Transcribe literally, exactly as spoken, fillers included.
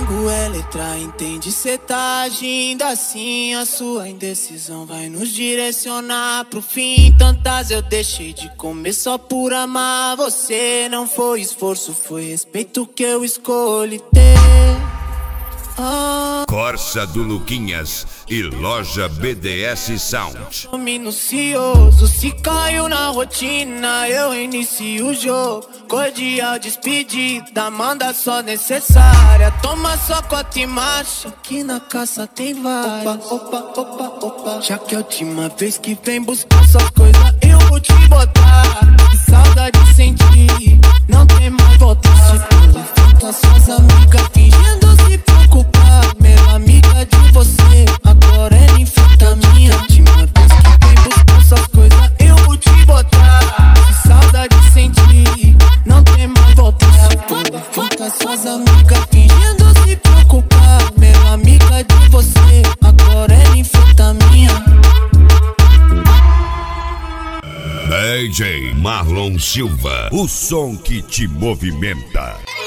comigo é letra, entende? Cê tá agindo assim, a sua indecisão vai nos direcionar pro fim. Tantas eu deixei de comer só por amar você. Não foi esforço, foi respeito que eu escolhi ter. Ah, Corsa do Luquinhas e Loja B D S Sound. minucioso, se caiu na rotina, eu inicio o jogo. Cordial despedida, manda só necessária. Toma só cota e marcha, que na caça tem várias. Opa, opa, opa, opa. Já que é a última vez que vem buscar suas coisas, eu vou te botar. Que saudade sentir, não tem mais volta. Se levanta suas amigas fingindo se preocupar. Minha amiga de você, agora ela enfrenta minha. Última vez que vem buscar suas coisas, eu vou te botar. Que saudade sentir, não tem mais volta. Se levanta suas amigas fingindo se preocupar. Minha amiga de você, agora ela enfrenta minha. D J Marlon Silva, o som que te movimenta.